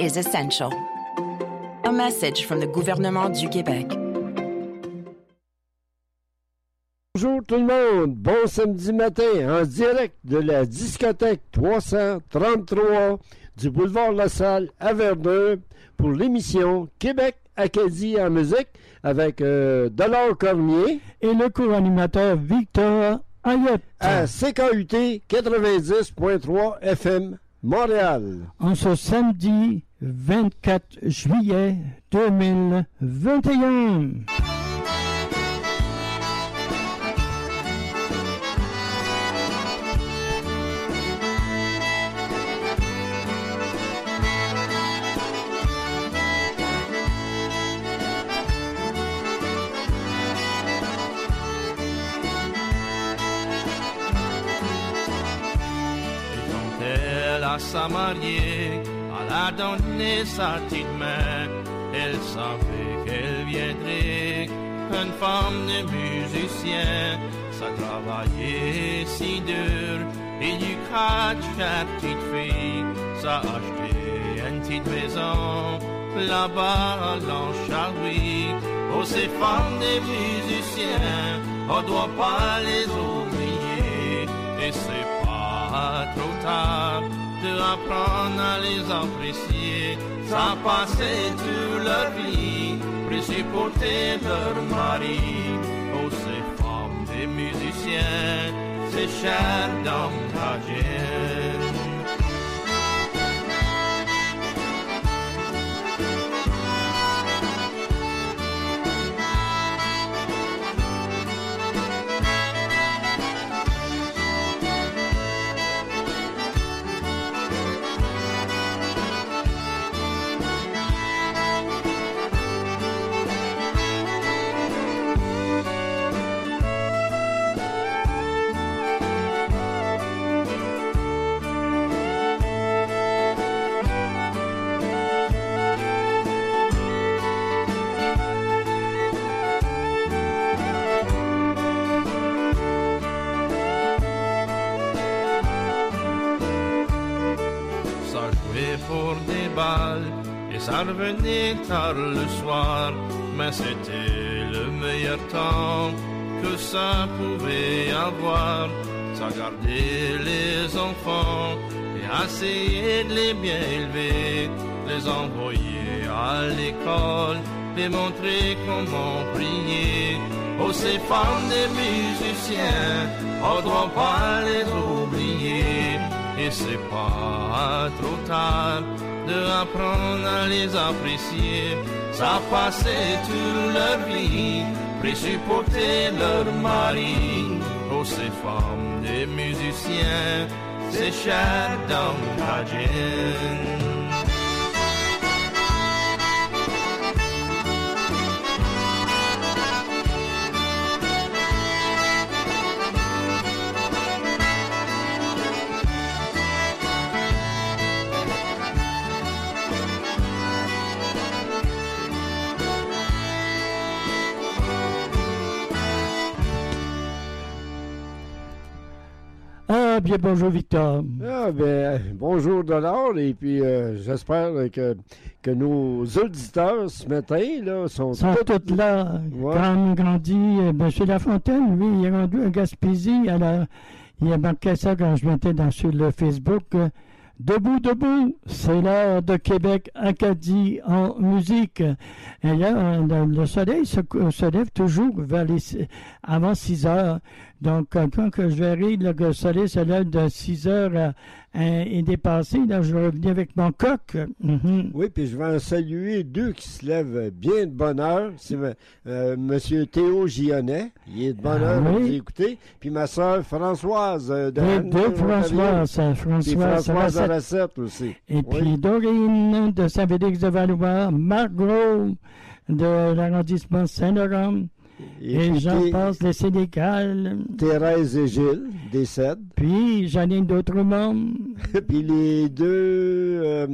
is essential. A message from the gouvernement du Québec. Bonjour tout le monde, bon samedi matin en direct de la discothèque 333 du boulevard La Salle à Verdun pour l'émission Québec-Acadie en musique avec Dollar Cormier et le co-animateur Victor Ayotte à CKUT 90.3 FM Montréal. En ce samedi 24 juillet 2021. À sa mariée, à la donner sa petite main, elle savait qu'elle viendrait, une femme de musicien, ça travaillait si dur, et du quatre petites filles, ça achetait une petite maison, là-bas à l'Ancharoui. Oh, ces femmes de musiciens, on doit pas les oublier, et c'est pas trop tard de apprendre à les apprécier. Ça passait toute leur vie, précipiter leur mari. Oh, ces femmes des musiciens, c'est cher dans ta gêne. Et ça revenait tard le soir, mais c'était le meilleur temps que ça pouvait avoir. Ça gardait les enfants et essayait de les bien élever, les envoyer à l'école, les montrer comment prier. Oh, ces femmes des musiciens, on doit pas les oublier, et c'est pas trop tard de apprendre à les apprécier. Ça passait toute leur vie, précipiter leur mari. Oh, ces femmes des musiciens, c'est cher dans ta gêne. Ah, bien bonjour Victor. Ah ben bonjour Dollar et puis j'espère que nos auditeurs ce matin là sont tous là. Ouais. Quand grandi, M. Lafontaine, lui, il est rendu à Gaspésie. Alors, il a marqué ça quand je mettais sur le Facebook. Debout, debout, c'est l'heure de Québec-Acadie en musique. Et là, le soleil se lève toujours avant 6 heures. Donc, quand que je verrai le soleil se lève de 6 heures et dépassé, là, je vais revenir avec mon coq. Mm-hmm. Oui, puis je vais en saluer deux qui se lèvent bien de bonne heure. C'est M. Théo Gionnet, il est de bonne heure, vous écoutez. Puis ma soeur Françoise deux Françoise de Recette aussi. Et puis Dorine de Saint-Félix de Valois, Marc Gros de l'arrondissement Saint-Laurent. Et j'en passe les Sénégal. Thérèse et Gilles, décèdent. Puis j'en ai d'autres membres. Puis les deux,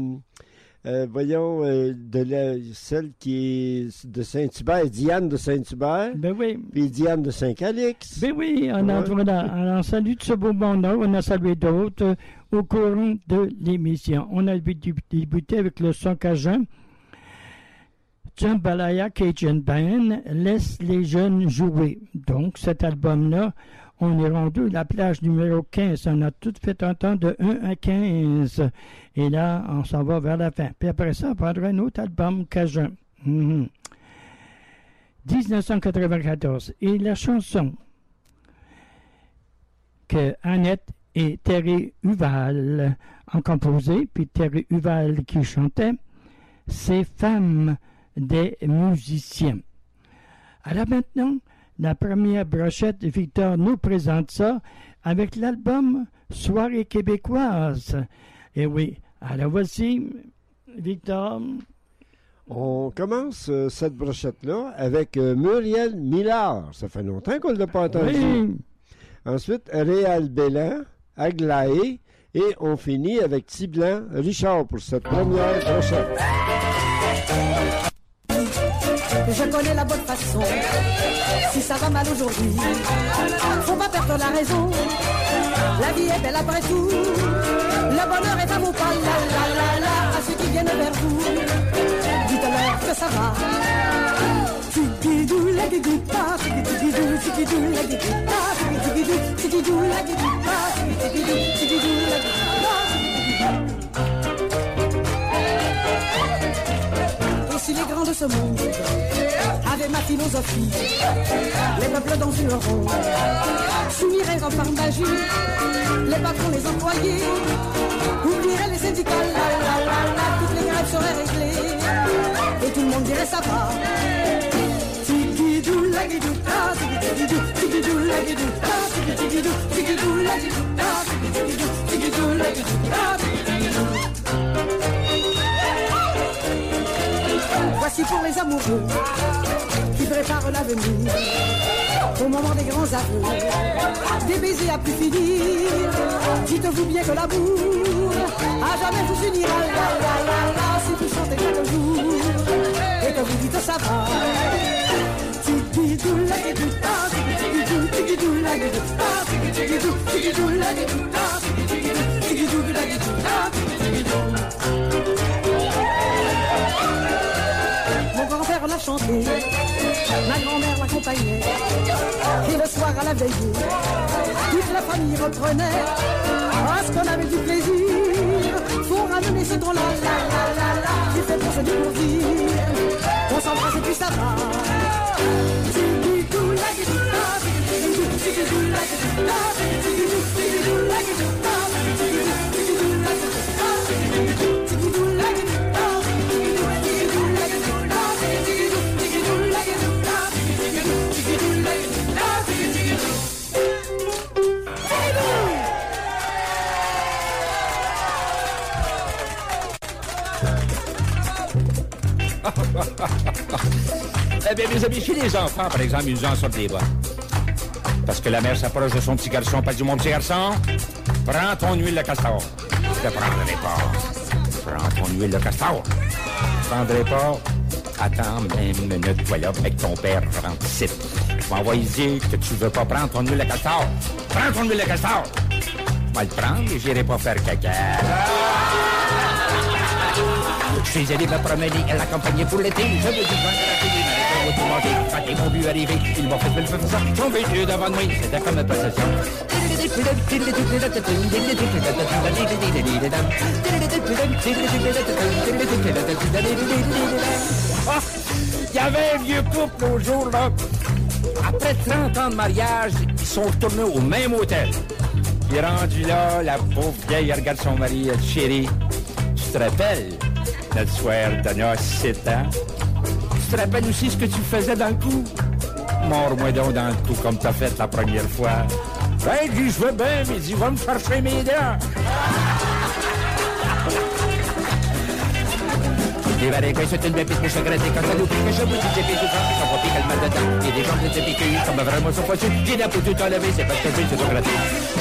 celle qui est de Saint-Hubert, Diane de Saint-Hubert. Ben oui. Puis Diane de Saint-Calix. Ben oui, on salue de ce beau monde-là. On a salué d'autres au courant de l'émission. On a débuté avec le son cajun. Jambalaya Cajun Band laisse les jeunes jouer. Donc, cet album-là, on est rendu à la plage numéro 15. On a tout fait entendre de 1 à 15. Et là, on s'en va vers la fin. Puis après ça, on prendra un autre album cajun. 1994. Et la chanson que Annette et Terry Huval ont composé, puis Terry Huval qui chantait, c'est Femmes des musiciens. Alors maintenant, la première brochette, Victor nous présente ça avec l'album Soirée québécoise. Et oui, alors voici, Victor. On commence cette brochette-là avec Muriel Millard. Ça fait longtemps qu'on ne l'a pas entendu. Oui. Ensuite, Réal Bélan, Aglaé, et on finit avec Tiblan Richard pour cette première brochette. Je connais la bonne façon. Si ça va mal aujourd'hui, faut pas perdre la raison. La vie est belle après tout. Le bonheur est à vos pas. La la la la. À ceux qui viennent vers vous, dites-leur que ça va. Tigidou la guiguita, tigidou, tigidou la guiguita, tigidou, tigidou la guiguita, tigidou, tigidou la guiguita. Et si les grands de ce monde avaient ma philosophie, les peuples danseront, souilleraient en par magie, les patrons, les employés, oublieraient les syndicats, la la la la, toutes les grèves seraient réglées, et tout le monde dirait ça va. Tigidou la guiguita, tigidou, tigidou la guiguita, tigidou, tigidou la guiguita, tigidou, tigidou la guiguita, tigidou. Voici pour les amoureux qui préparent l'avenir, au moment des grands aveux, des baisers à plus finir. Dites-vous bien que l'amour à jamais vous unira, la la la la, si vous chantez chaque jour et que vous dites ça va. Tigidou la guiguita, tigidou, tigidou la guiguita, tigidou, tigidou la guiguita, tigidou, tigidou la guiguita, tigidou. Mon grand-père l'a chanté, ma grand-mère l'accompagnait, et le soir à la veillée, toute la famille reprenait, parce qu'on avait du plaisir, faut ramener ce ton-là, la la la la, qui fait pour se découvrir, on s'embrasse et puis ça va. Tigidou la guiguita, tigidou, tigidou la guiguita, tigidou, tigidou la guiguita, tigidou, tigidou la guiguita, tigidou, tigidou la guiguita, tigidou, tigidou la guiguita. Eh bien, mes amis, chez les enfants, par exemple, ils en sortent des bas. Parce que la mère s'approche de son petit garçon, pas dit, mon petit garçon, prends ton huile de castor. Je te prendrai pas. Prends ton huile de castor. Je prendrai pas. Attends une minute, voilà, avec ton père rentre ici. Je vais envoyer dire que tu veux pas prendre ton huile de castor. Prends ton huile de castor. Je vais le prendre et j'irai pas faire caca. Je suis allé me promener et l'accompagner pour l'été. Je me dis quand elle a tout manger. Quand ils m'ont vu arriver, ils m'ont fait le feu ça. Ils sont venus devant moi, c'était comme une possession. Il y avait un vieux couple au jour là. Après 30 ans de mariage, ils sont retournés au même hôtel. Il est rendu là, la pauvre vieille, elle regarde son mari, elle dit, chérie, tu te rappelles notre soir de noces, 7 ans? Tu te rappelles aussi ce que tu faisais dans le cou? Mords-moi donc dans le cou comme t'as fait la première fois. Ben, il dit, je veux bien, mais il dit, va me chercher mes dents. Des varicles, c'est une pépite que je gratte quand ça nous pique, que je vous dis, j'ai piqué tout ça, ça va piquer le mal dedans. Il y a des gens qui étaient piqués, comme vraiment sont poissons. J'ai la peau tout enlevée, c'est parce que je suis gratté.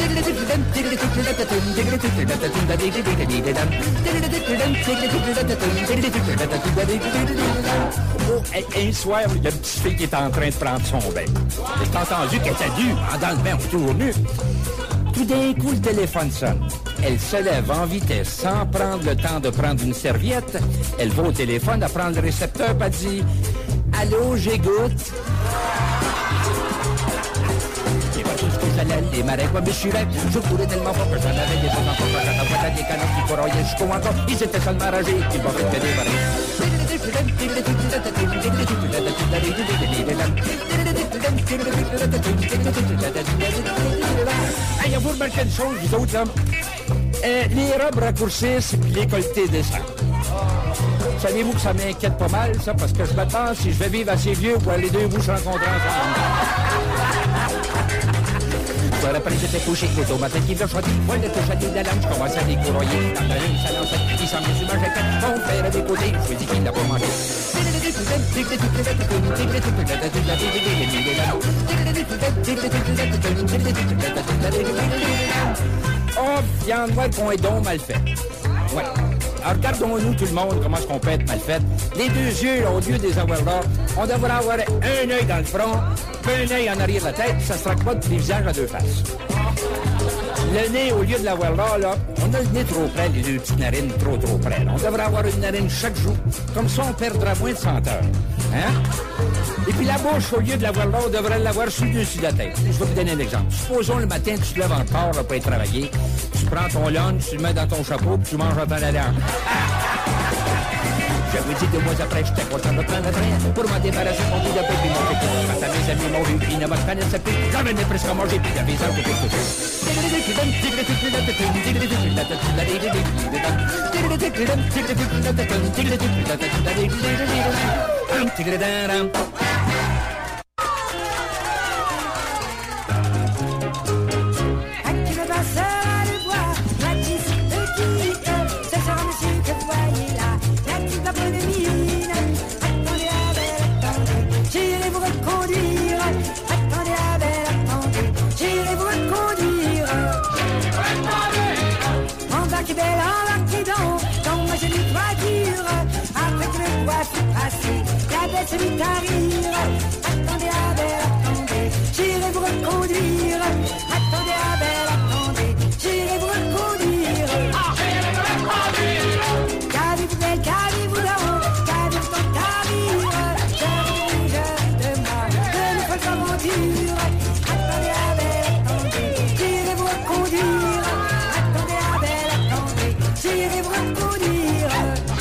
Oh, et un soir, il y a une petite fille qui est en train de prendre son bain. J'ai entendu qu'elle était nue, dans le bain, autour nu. Tout d'un coup, le téléphone sonne. Elle se lève en vitesse sans prendre le temps de prendre une serviette. Elle va au téléphone, elle prend le récepteur, puis elle dit « Allô, j'égoutte. » Les marais comme je suis là, je courais tellement fort que j'en avais des enfants quand j'en des canons qui courroyaient jusqu'au encore. Ils étaient seulement ragés, ils m'ont fait des barils. Hey, vous remarquez une chose, vous autres, là? Les robes raccourcissent puis les colletés descendent. Savez-vous que ça m'inquiète pas mal, ça, parce que je me demande si je vais vivre assez vieux pour les deux bouts se rencontrer ensemble. Après, j'étais couché, au matin qui vient chanter, voilà que j'allais de la lampe, je commençais à décourailler. Dans la lune, ça lançait, il s'en met sur ma jaquette, mon père à des côtés, je lui dis qu'il n'a pas mangé. Oh, viande, ouais, qu'on est donc mal fait. Ouais. Alors, regardons-nous tout le monde, comment est-ce qu'on peut être mal fait. Les deux yeux, là, au lieu des avoir là, on devrait avoir un œil dans le front, un œil en arrière de la tête, puis ça se traque pas de les visages à deux faces. Le nez, au lieu de l'avoir là, on a le nez trop près, les deux petites narines trop près. Là. On devrait avoir une narine chaque jour. Comme ça, on perdra moins de senteur. Hein? Et puis la bouche, au lieu de l'avoir là, on devrait l'avoir sur-dessus de la tête. Je vais vous donner un exemple. Supposons le matin, tu te lèves encore là, pour aller travailler. Tu prends ton lunch, tu le mets dans ton chapeau, puis tu manges en temps la langue. Je vous dis 2 mois après, j'étais content de prendre le train pour m'en débarrasser mon bout de pain puis mon pékin. Quand à mes amis m'ont vu, ils ne me connaissaient plus. J'en venais presque à manger puis j'avais ça au côté de se mit à rire. Attendez, Abel, attendez, j'irai vous reconduire. Attendez, Abel, attendez, j'irai vous reconduire. Qu'avez-vous belle, qu'avez-vous là-haut, qu'avez-vous tant à rire. Je demande de nous faire aventure. Attendez, Abel, attendez, j'irai vous reconduire. Attendez, Abel, attendez, j'irai vous reconduire.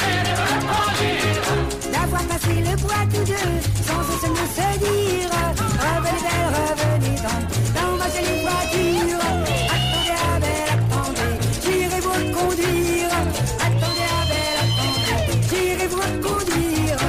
D'avoir passé le bois tous deux, sans se dire. Revenez belle, revenez dans ma jolie voiture. Attendez, Abel, attendez, j'irai vous reconduire. Attendez, Abel, attendez, j'irai vous reconduire.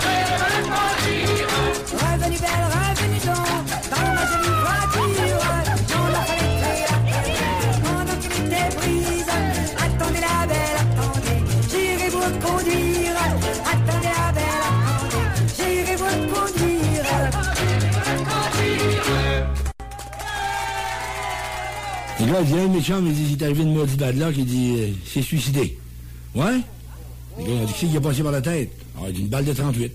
Revenez belle, revenez dans ma jolie voiture. On a fallu créer la terre, pendant qu'elle était brise. Attendez, la belle, attendez, j'irai vous reconduire. Attendez, Abel, attendez, j'irai vous reconduire. Et là, il y a un méchant, il dit, il est arrivé une maudite bad-là qui dit, s'est suicidé. Ouais? Les gars, ils ont dit, qui a passé par la tête? Ah, il dit, une balle de 38.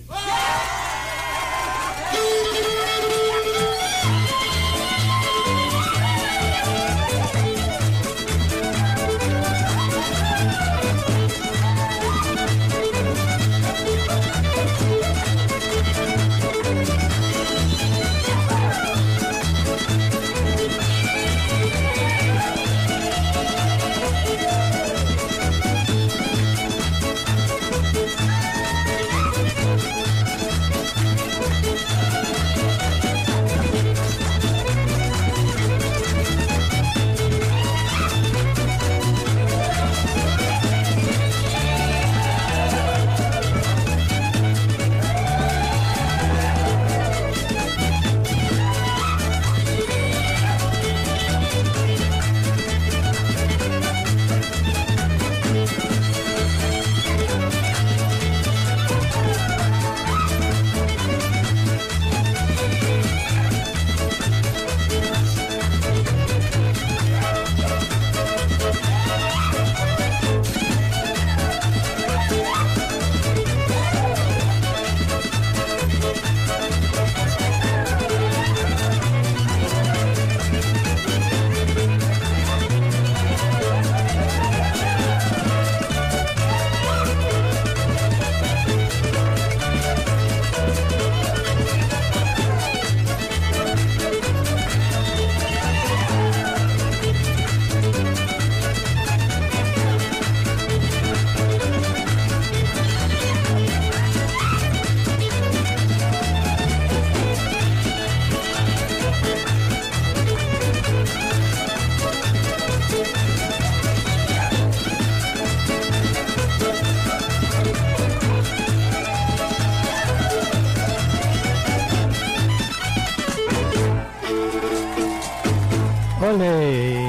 Marley.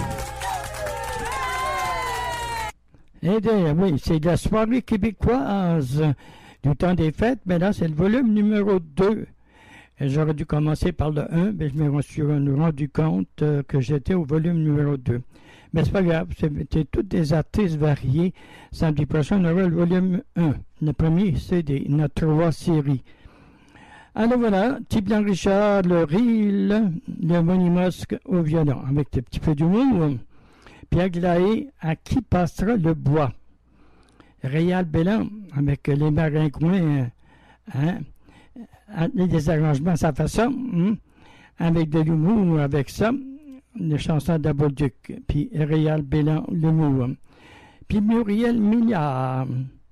Eh bien, oui, c'est de la soirée québécoise du temps des fêtes, mais là, c'est le volume numéro 2. Et j'aurais dû commencer par le 1, mais je me suis rendu compte que j'étais au volume numéro 2. Mais c'est pas grave, c'est tous des artistes variés. Samedi prochain, on aura le volume 1. Le premier, c'est notre 3 séries. Alors voilà, Tiblan Richard, le reel, le Monimosque au violon, avec un petit peu d'humour. Pierre Glaé, à qui passera le bois. Réal Bélan, avec les maringouins, des arrangements à sa façon, avec de l'humour, avec ça, les chansons d'Abolduc, puis Réal Bélan, l'humour. Puis Muriel Milliard.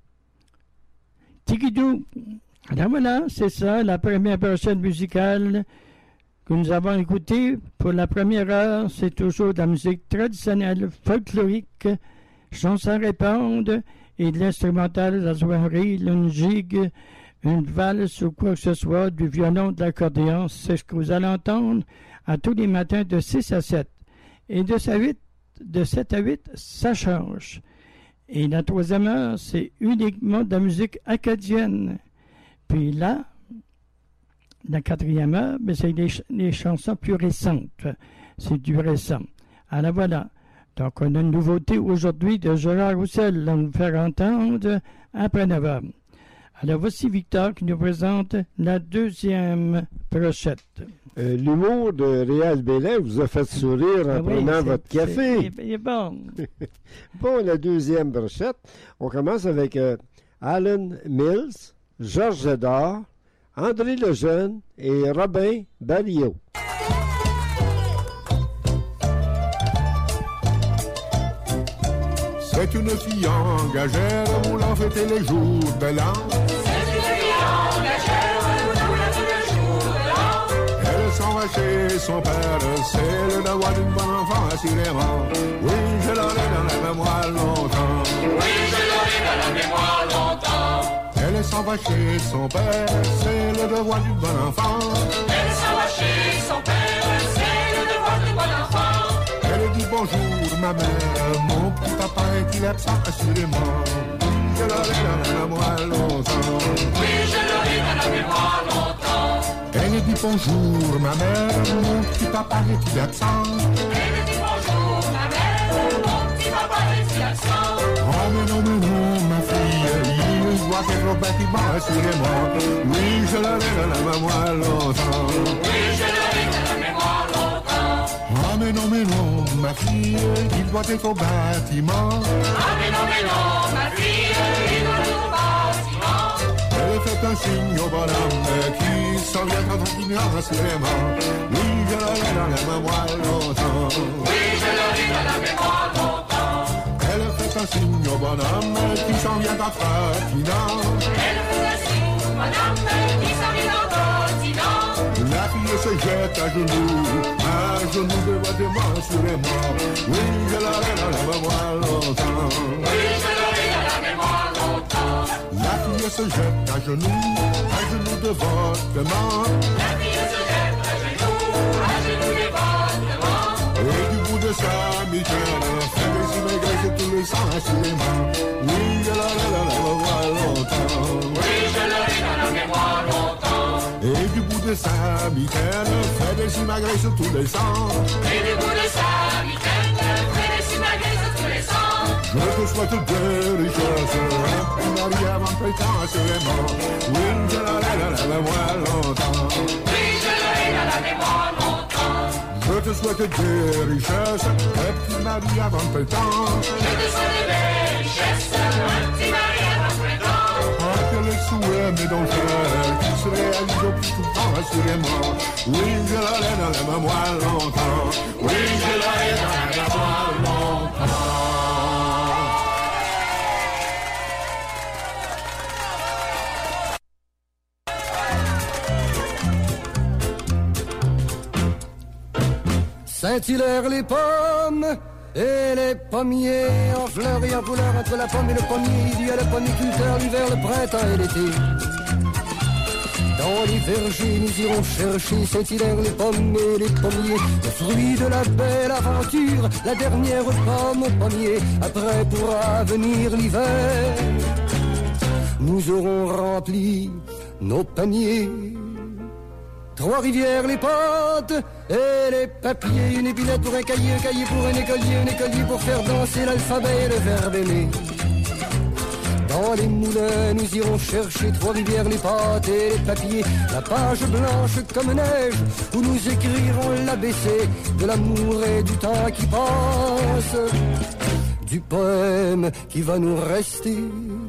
Tigidou. Alors voilà, c'est ça, la première prochaine musicale que nous avons écoutée. Pour la première heure, c'est toujours de la musique traditionnelle, folklorique, chansons à répondre, et de l'instrumental, de la soirée, une gigue, une valse ou quoi que ce soit, du violon, de l'accordéon. C'est ce que vous allez entendre à tous les matins de 6 à 7. Et de 7 à 8, ça change. Et la troisième heure, c'est uniquement de la musique acadienne. Puis là, la quatrième heure, c'est les chansons plus récentes. C'est du récent. Alors voilà. Donc, on a une nouveauté aujourd'hui de Gérard Roussel à nous faire entendre après 9 heures. Alors, voici Victor qui nous présente la deuxième brochette. L'humour de Réal Bélan vous a fait sourire en prenant votre café. C'est bon. Bon, la deuxième brochette, on commence avec Alan Mills, Georges Zedard, André Lejeune et Robin Barillot. C'est une fille engagère, voulant fêter les jours de l'an. C'est une fille engagère, voulant fêter les jours de l'an. Elle s'en va chez son père, c'est le devoir d'une bonne enfant, assurément. Oui, je l'aurai dans la mémoire longtemps. Oui, je l'aurai dans la mémoire longtemps. Elle s'en va chez son père, c'est le devoir d'une bonne enfant. Elle s'en va chez son père, c'est le devoir d'une bonne enfant. Elle dit bonjour ma mère, mon petit papa est-il absent assurément. Je l'aurai dans la mémoire longtemps. Oui, je l'aurai dans la mémoire longtemps. Elle dit bonjour ma mère, mon petit papa est-il absent. Elle dit bonjour ma mère, mon petit papa est-il absent. Oh mais non ma fille, il doit être au bâtiment assurément. Oui, je l'aurai dans la mémoire longtemps. Oui, je l'aurai dans la mémoire longtemps. Oh mais non ma fille, il doit être au bâtiment. Ah mais non ma fille, il doit être au bâtiment. Elle fait un signe au bonhomme qui s'en vient tranquillement assurément. Oui, je l'aurai dans la mémoire longtemps. Oui, je l'aurai dans la mémoire longtemps. Elle fait un signe au bonhomme qui s'en vient tranquillement. Elle fait un signe au bonhomme qui s'en vient tranquillement. La fille se jette à genoux devant assurément. Oui, je l'aurai dans la mémoire longtemps. Oui, je l'aurai dans la mémoire longtemps. La fille se jette à genoux devant. La fille se jette à genoux devant. Et du bout de sa mitaine, fait des immigrés tous les sangs assurément. Oui, je l'aurai dans la mémoire longtemps. Oui, je l'aurai dans la mémoire longtemps. Et du bout de sa mitaine, fait des immigrés sur tous les sangs. Et du bout de sa mitaine, fait des immigrés sur tous les sangs. Je te souhaite de richesse, un mari avant peu de temps assurément. Oui, je l'aurai dans la mémoire longtemps. Oui, je l'aurai dans la mémoire longtemps. Je te souhaite des richesses, un petit mari avant peu de temps. Je te souhaite des richesses, un petit mari avant peu de temps. Ah, que les souhaits, mes dons chers, qui se réalisent au plus tout le temps, assurément. Oui, je l'aurai dans la mémoire longtemps. Oui, je l'aurai dans la mémoire longtemps. Saint-Hilaire les pommes et les pommiers en fleurs et en couleur. Entre la pomme et le pommier, il y a le pommiculteur, l'hiver, le printemps et l'été. Dans les vergers, nous irons chercher Saint-Hilaire, les pommes et les pommiers, le fruit de la belle aventure, la dernière pomme au pommier. Après pourra venir l'hiver, nous aurons rempli nos paniers. Trois-Rivières, les pâtes et les papiers, une épinette pour un cahier pour un écolier pour faire danser l'alphabet et le verbe aimer. Dans les moulins, nous irons chercher Trois-Rivières, les pâtes et les papiers, la page blanche comme neige, où nous écrirons l'ABC de l'amour et du temps qui passe, du poème qui va nous rester.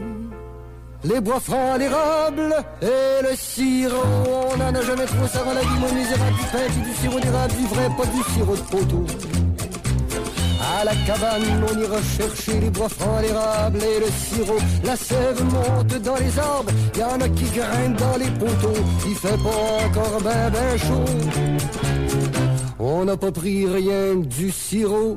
Les bois francs, l'érable et le sirop, on n'en a jamais trop, ça rend la vie moins misérable, du pain et du sirop d'érable, du vrai, pas du sirop de poteau. À la cabane, on ira chercher les bois francs, l'érable et le sirop. La sève monte dans les arbres, y en a qui grimpent dans les poteaux. Il fait pas encore ben chaud, on n'a pas pris rien que du sirop.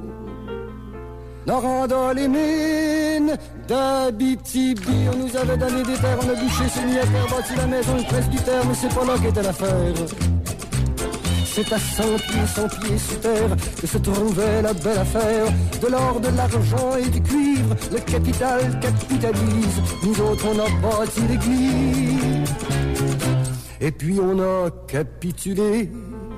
Non, dans les mines d'Abitibi, on nous avait donné des terres, on a bouché, c'est mis à terre, bâti la maison, le presbytère, mais c'est pas là qu'était l'affaire. C'est à 100 pieds sous terre que se trouvait la belle affaire. De l'or, de l'argent et du cuivre, le capital capitalise. Nous autres, on a bâti l'église. Et puis on a capitulé.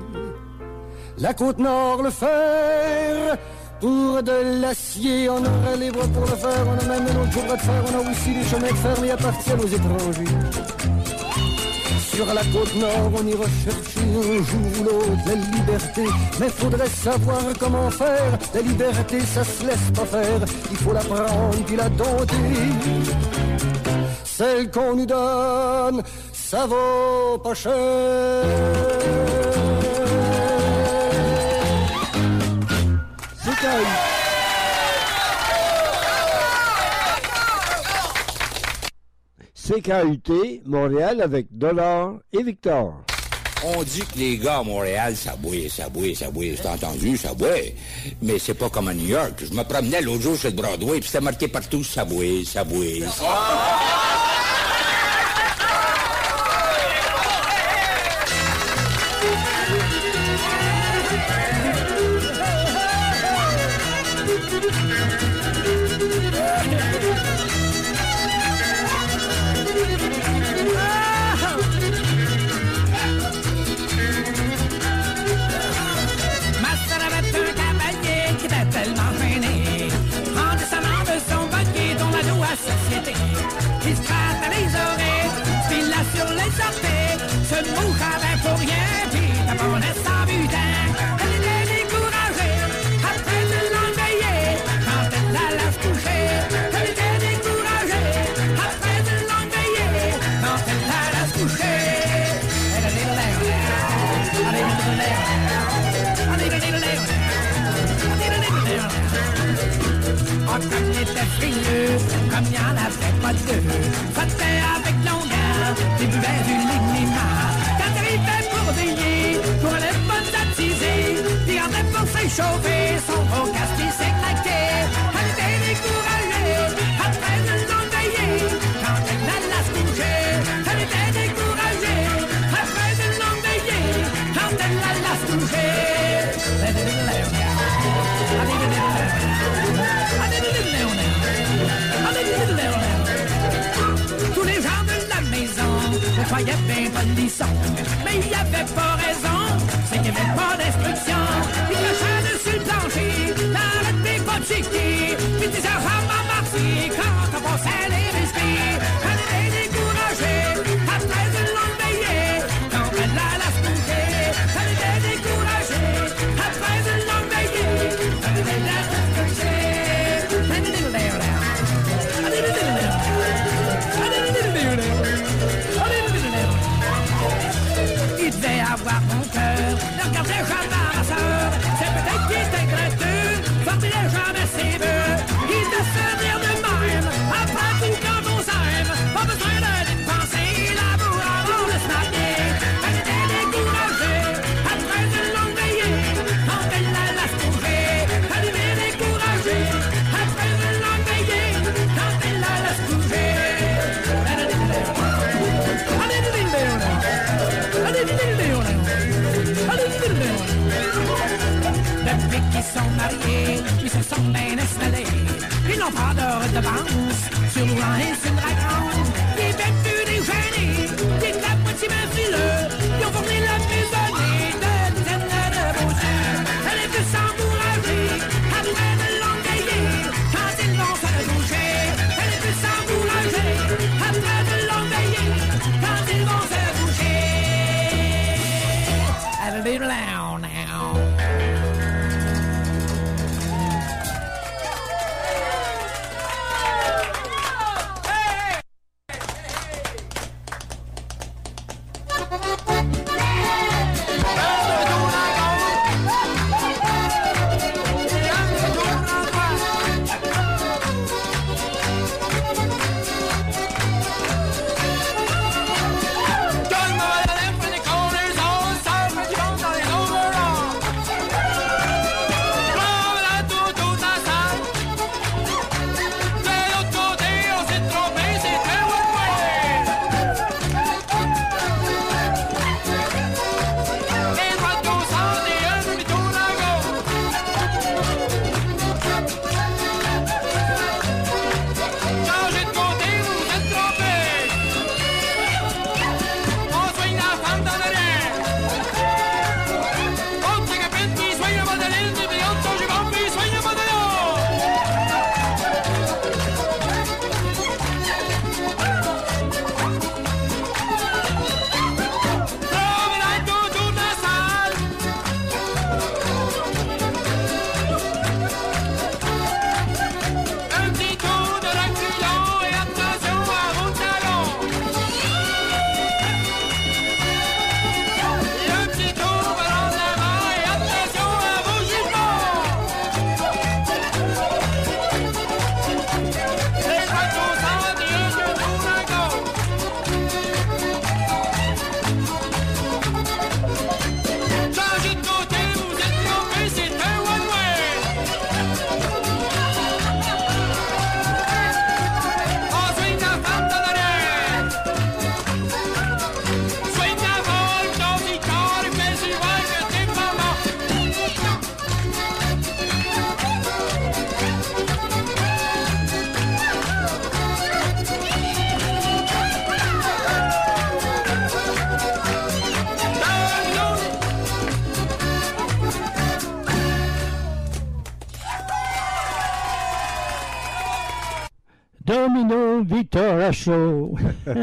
La Côte-Nord, le fer. Pour de l'acier, on aurait les bras pour le faire. On a même un autre bras de fer. On a aussi les chemins de fer, mais appartiennent aux étrangers. Sur la Côte-Nord, on ira chercher un jour ou l'autre la liberté. Mais faudrait savoir comment faire. La liberté, ça se laisse pas faire. Il faut la prendre puis la dompter. Celle qu'on nous donne, ça vaut pas cher. CKUT, Montréal avec Dollar et Victor. On dit que les gars à Montréal, ça bouille. J'ai entendu, ça bouille. Mais c'est pas comme à New York. Je me promenais l'autre jour sur le Broadway, puis c'était marqué partout, ça bouille. Il se gratte les oreilles, se file là sur les orteils, se moucherait pour rien, puis t'abonnait sans butin. Elle était découragée, après de l'enveiller, quand elle allait se coucher. Elle était découragée, après de l'enveiller, quand elle allait se coucher. Oh, comme il était frileux, comme il n'y en avait pas deux, frottait avec longueur, il buvait du lignima. Quand il arrivait pour veiller, pour les bonnes attisées, il rendait pour s'échauffer, son gros casque s'est claqué. Elle était découragée, après de l'enveiller, quand elle allait se coucher. Elle était découragée, après de l'enveiller, quand elle allait se coucher. Tous les gens de la maison ne croyaient bien pas de leçon, mais il n'y avait pas raison, c'est qu'il n'y avait pas d'instruction. Ils crachaient dessus le plancher, n'arrêtez pas de chiquer, puis disait jamais merci quand on passait les risqués. Elle était découragée, après de l'enveiller, quand elle allait se coucher. Elle était découragée, après de l'enveiller, quand elle allait se coucher. Il devait avoir mon cœur, ne regardait jamais ma sœur. C'est peut-être qu'il était gratteux, formulait jamais ses vœux. Il devait se dire de même, après tout quand on s'aime, pas besoin de dépenser l'amour avant de se marier. Elle était découragée, après de l'enveiller, quand elle allait se coucher. Elle était découragée, après de l'enveiller, quand elle allait se coucher. depuis qu'ils sont mariés, ils se sont bien installés. Ils n'ont pas d'heure de danse, sur Louan et sur Dragon. Ils bêtent plus déjeuner, ils de la moitié bien frileux. Ils ont formé la maisonnée de dizaines de beaux yeux. Elle est plus s'embourrager, après de longues veillées, quand ils vont se bouger. Elle est plus s'embourrager, après de longues veillées, quand ils vont se bouger. Have a bit loud now. Domino Victor Rachaud.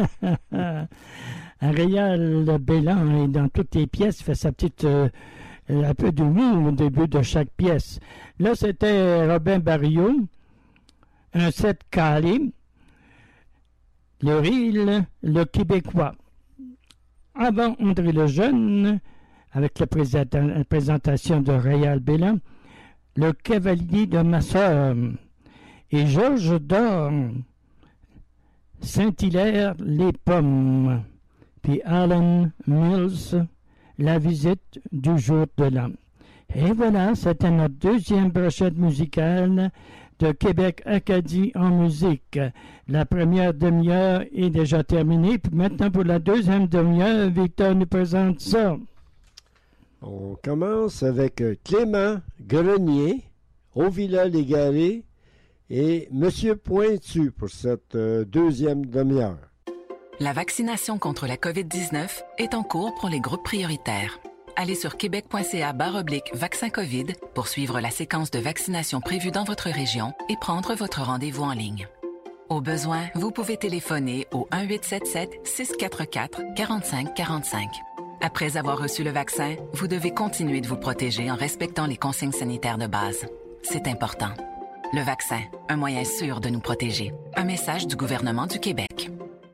Ariel Bélan, dans toutes les pièces, fait sa petite un peu d'humour au début de chaque pièce. Là, c'était Robin Barriot, un set calé, le Ril, le Québécois. Avant André Lejeune, avec la présentation de Ariel Bélan, le Cavalier de ma sœur. Et Georges Dor, Saint-Hilaire, les pommes. Puis Alan Mills, la visite du jour de l'an. Et voilà, c'était notre deuxième brochette musicale de Québec Acadie en musique. La première demi-heure est déjà terminée. Puis maintenant, pour la deuxième demi-heure, Victor nous présente ça. On commence avec Clément Grenier, au Villa Légaré, et M. Pointu pour cette deuxième demi-heure. La vaccination contre la COVID-19 est en cours pour les groupes prioritaires. Allez sur québec.ca/vaccin COVID pour suivre la séquence de vaccination prévue dans votre région et prendre votre rendez-vous en ligne. Au besoin, vous pouvez téléphoner au 1-877-644-4545. Après avoir reçu le vaccin, vous devez continuer de vous protéger en respectant les consignes sanitaires de base. C'est important. Le vaccin, un moyen sûr de nous protéger. Un message du gouvernement du Québec.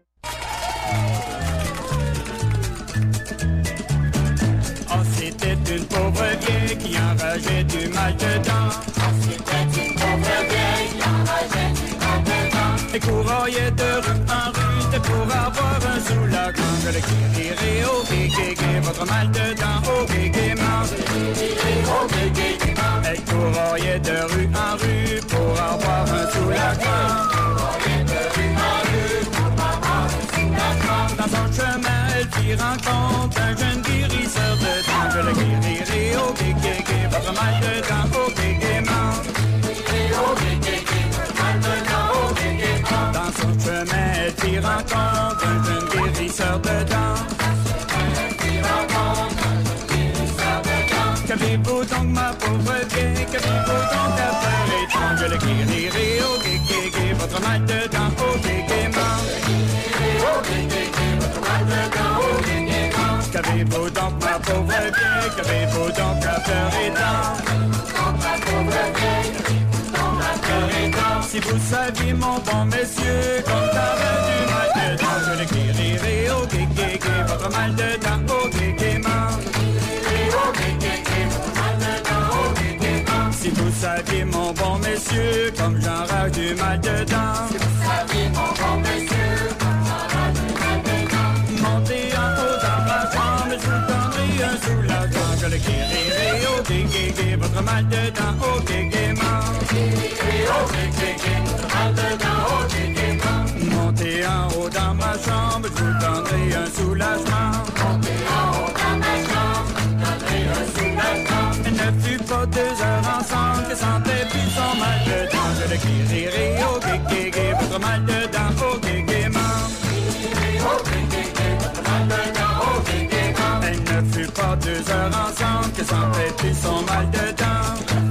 Oh, c'était une pauvre vieille qui enrageait du mal dedans. Oh, c'était une pauvre vieille qui enrageait du mal dedans. Et couraillait de rue en rue, c'était pour avoir un sous la gangue. Le qui rirait au gué-gué-gué, votre mal dedans, au gué-gué-man. Elle couraillait de rue en rue pour avoir un sous la gangue. Dans son chemin, elle fit rencontre un jeune guérisseur de temps. je le guérirai au gay, votre mal de dents au gaiement. Dans son chemin, elle t'y rencontre un jeune guérisseur de dents. Qu'avez-vous donc, ma pauvre vieille? Qu'avez-vous donc à faire étrange? Je le guérirai au gay, votre mal de dents au gaiement. Qu'avez-vous donc, ma pauvre vieille? Qu'avez-vous donc à faire étrange? Si vous saviez, mon bon monsieur, comme t'avais du mal de dents, je le guérirai au gay, votre mal de dents au gaiement. Si vous saviez, mon bon monsieur, comme j'enrage du mal de dents. Si vous saviez, mon bon monsieur, comme j'enrage du mal de dents. Montez en haut dans ma chambre, je vous donnerai un soulagement. Je le guérirai au gay, votre mal de dents au gaiement. Montez en haut dans ma chambre, je vous donnerai un soulagement. Montez en haut dans ma chambre, je vous donnerai un soulagement. Il ne fut pas 2 heures ensemble que sentait plus son mal de dents. Je le guérirai au gay, votre mal de dents au gaiement. Il ne fut pas 2 heures ensemble que sentait plus son mal de dents.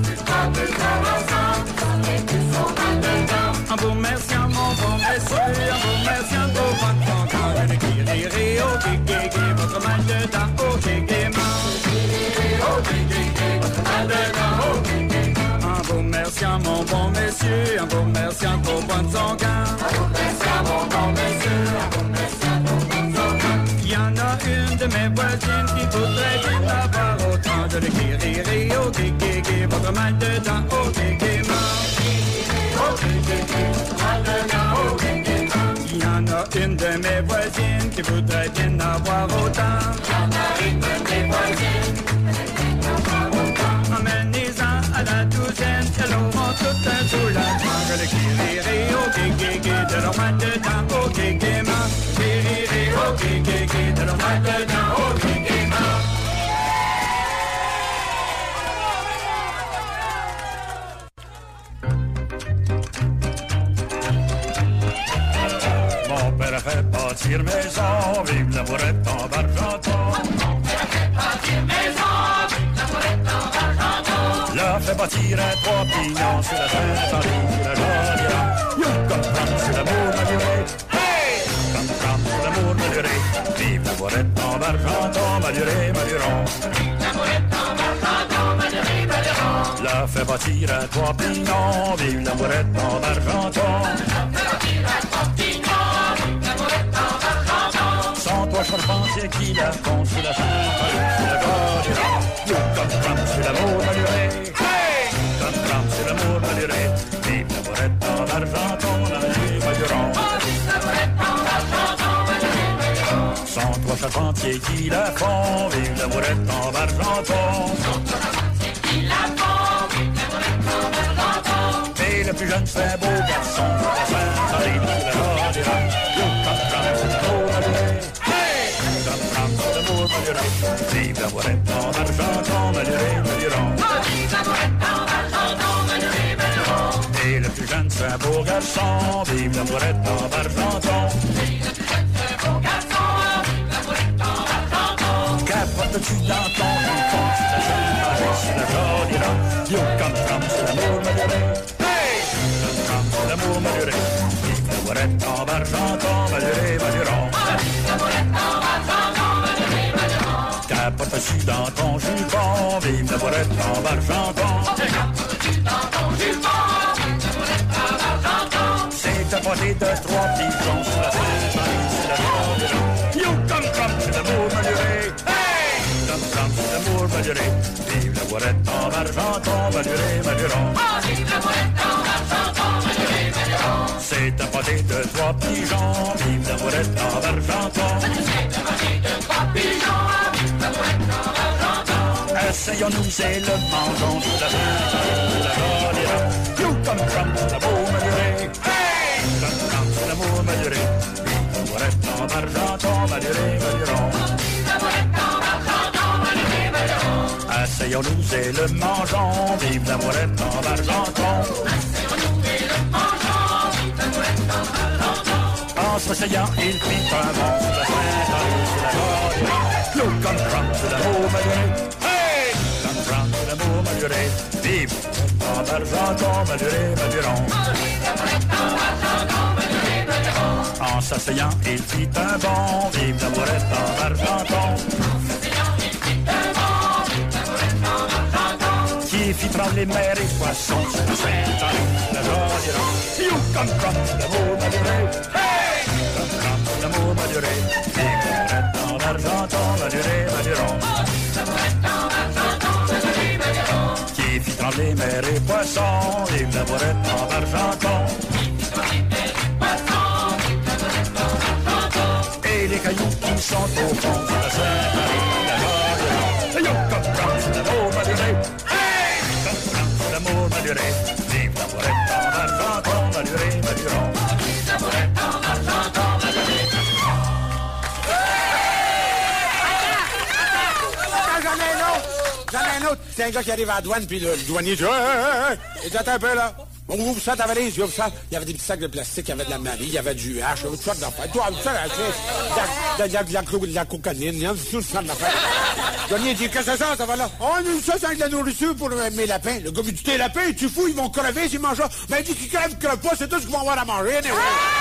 En vous remerciant, mon bon monsieur, en vous remerciant pour votre content, je le guérirai au gay, votre mal de dents au gaiement. En vous remerciant, mon bon monsieur, en vous remerciant pour votre son gant. En vous remerciant, mon bon monsieur, en vous remerciant pour votre son gant. Il y en a une de mes voisines qui voudrait bien avoir autant, je le guérirai au gay, votre mal de dents au gaiement. Il y en a une de mes voisines qui voudrait bien avoir autant. Il y en a une de mes voisines qui voudrait bien avoir autant. Emmenez-en à la douzaine, elles auront tout un soulagement. Je le guérirai au gay, de leur mal de dents au gaiement. Guérirai au gay, de leur mal de dents au gaiement. Fait bâtir maison, vive l'amourette en Argenton. Mon père a fait bâtir maison, vive l'amourette en Argenton. L'a fait bâtir un 3 pignons sur la Sainte-Henri, sur la Joliera. You comme Trump sur l'amour maluré. Hey! Comme Trump sur l'amour maluré. Vive l'amourette en Argenton, maluré, maluron. Vive l'amourette en Argenton, maluré, maluron. L'a fait bâtir un 3 pignons, vive l'amourette en Argenton. L'a fait bâtir un 3 pignons. Sans toi charpentier qui la font sur la Sainte-Henri, sur la Joliera. You comme Trump sur l'amour maluré. Hey! Comme Trump sur l'amour maluré. Vive l'amourette en Argenton, maluré, maluron. Vive l'amourette en Argenton, maluré, maluron. Sans toi charpentier qui la font, vive l'amourette en Argenton. Sans toi charpentier qui la font, vive l'amourette en Argenton. Et le plus jeune fait beau garçon sur la Sainte-Henri, sur la Joliera. You comme Trump sur l'amour maluré. Vive l'amourette en Argenton, maluré, maluron. Vive l'amourette en Argenton, maluré, maluron. Et le plus jeune c'est un beau garçon, vive l'amourette en Argenton. Et le plus jeune c'est un beau garçon, vive l'amourette en Argenton. Capote-tu dans ton jupon, sur la Sainte-Henri, sur la Joliera. You comme Trump sur l'amour maluré. Hey! Comme Trump sur l'amour maluré. Vive l'amourette en Argenton, maluré, maluron. Vive l'amourette en Argenton, maluré, maluron. Capote-tu dans ton jupon, vive l'amourette en Argenton. Capote-tu dans ton jupon, vive l'amourette en Argenton. C'est un pâté de 3 pigeons sur la Sainte-Henri, sur la Joliera. You comme Trump sur l'amour maluré. Hey! Comme Trump sur l'amour maluré. Vive l'amourette en Argenton, maluré, maluron. Vive l'amourette en Argenton, maluré, maluron. C'est un pâté de 3 pigeons, vive l'amourette en Argenton. C'est un pâté de 3 pigeons, vive l'amourette en Argenton. Essayons-nous, c'est le mangeon de la Sainte-Henri, de la Joliera. You comme Trump sur l'amour maluré. Hey! Comme Trump sur l'amour maluré. Vive l'amourette en Argenton, maluré, maluron. Vive l'amourette en Argenton, maluré, maluron. Asseyons-nous et le mangeons, vive la mourette en Argenton. Asseyons-nous et le mangeons, vive la mourette en Argenton. En s'asseyant, il fit un vent sur la Sainte-Henri, sur la Rodière. Clou comme Trump, sur l'amour maluré. Hey! Comme Trump, sur l'amour maluré. Vive en Argenton, maluré, maluron. Vive la mourette en Argenton, maluré, maluron. En s'asseyant, il fit un bond, vive la mourette en Argenton. En s'asseyant, il fit un bond, vive la mourette en Argenton. Qui fit trembler mer et poissons sur la Sainte-Henri, la Rodière. You comme Trump, sur l'amour maluré. Hey! Comme Trump, sur l'amour maluré. Vive la mourette en Argenton, maluré, maluron. Vive la mourette en Argenton, maluré, maluron. Qui fit trembler mer et poissons, vive la mourette en Argenton. Et les cailloux qui sont au fond de la Sainte-Marie, la Rodière. Yo, comme Trump, sur l'amour maluré. Hey! Comme Trump, sur l'amour maluré. Vive la mourette en Argenton, maluré, maluron. Vive la mourette en Argenton, maluré, maluron. J'en ai un autre. C'est un gars qui arrive à la douane, puis le douanier dit « Hey! Il dit « Attends un peu, là. On ouvre ça, ta valise, ouvre ça. » Il y avait des petits sacs de plastique, il y avait de la Marie, il y avait du hache, il y avait toutes sortes d'affaires. Toi, ça, la cocaïne, il y a toutes sortes d'affaires. Le douanier dit « Qu'est-ce que ça va là? »« Oh, ça, c'est de la nourriture pour mes lapins. » Le gars lui dit « Tes lapins, tu fous, ils vont crever s'ils mangent ça. » Ben, il dit qu'ils crèvent pas, c'est tout ce qu'ils vont avoir à manger. Anyway.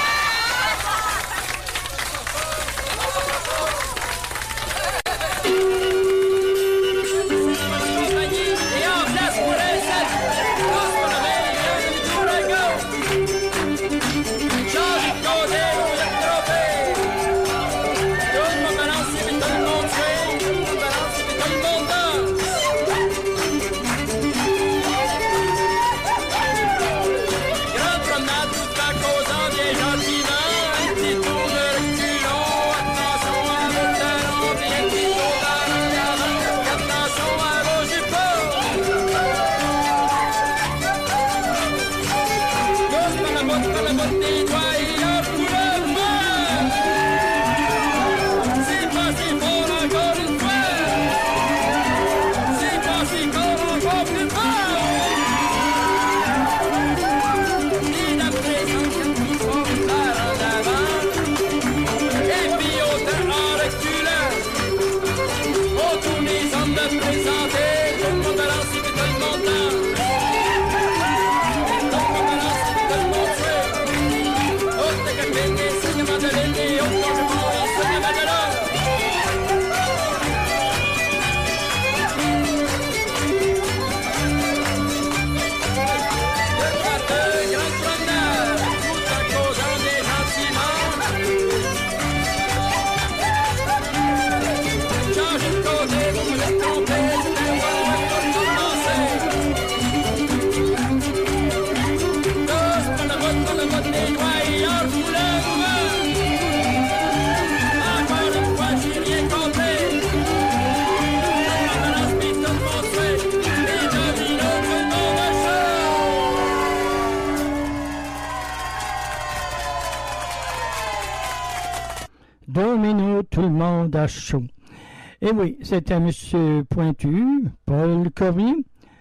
Domino, tout le monde a chaud. Et oui, c'était M. Pointu, Paul Cormier,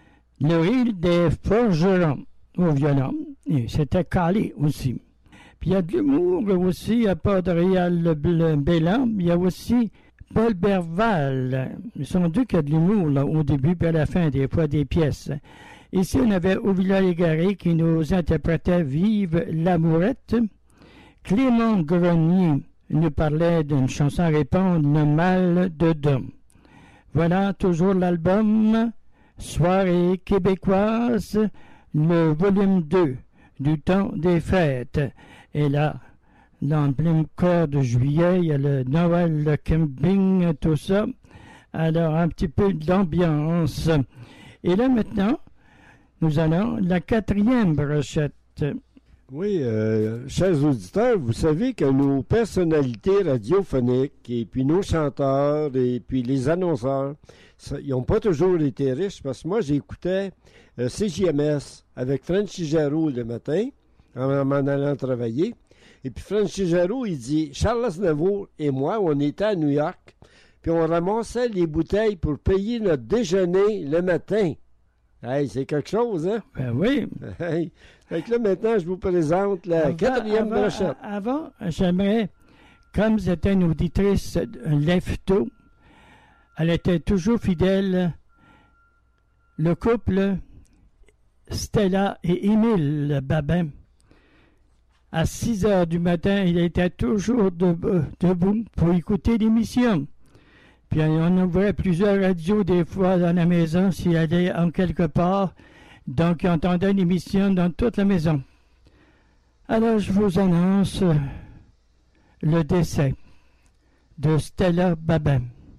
le rire des forgerons au violon. Et c'était calé aussi. Puis il y a de l'humour aussi, à part de Réal Bellan, il y a aussi Paul Berval. Ils sont deux qui a de l'humour là, au début puis à la fin, des fois des pièces. Ici, on avait Ovila Légaré qui nous interprétait Vive l'amourette. Clément Grenier nous parlait d'une chanson à répondre, Le mal de Dom. Voilà toujours l'album Soirée québécoise, le volume 2 du temps des fêtes. Et là, dans le plein corps de juillet, il y a le Noël, le camping, tout ça. Alors, un petit peu d'ambiance. Et là, maintenant, nous allons la 4e brochette. Oui, chers auditeurs, vous savez que nos personnalités radiophoniques et puis nos chanteurs et puis les annonceurs, ils n'ont pas toujours été riches parce que moi, j'écoutais CJMS avec Francis Jarreau le matin en m'en allant travailler. Et puis Francis Jarreau, il dit, Charles Aznavour et moi, on était à New York, puis on ramassait les bouteilles pour payer notre déjeuner le matin. Hey, c'est quelque chose, hein? Ben oui. Hey. Fait que là, maintenant, je vous présente la quatrième brochette. Avant, j'aimerais, comme c'était une auditrice lève-tôt, elle était toujours fidèle. Le couple Stella et Émile Babin, à 6 heures du matin, il était toujours debout pour écouter l'émission. Puis on ouvrait plusieurs radios des fois dans la maison s'il allait en quelque part. Donc, on entendait l'émission dans toute la maison. Alors, je vous annonce le décès de Stella Babin,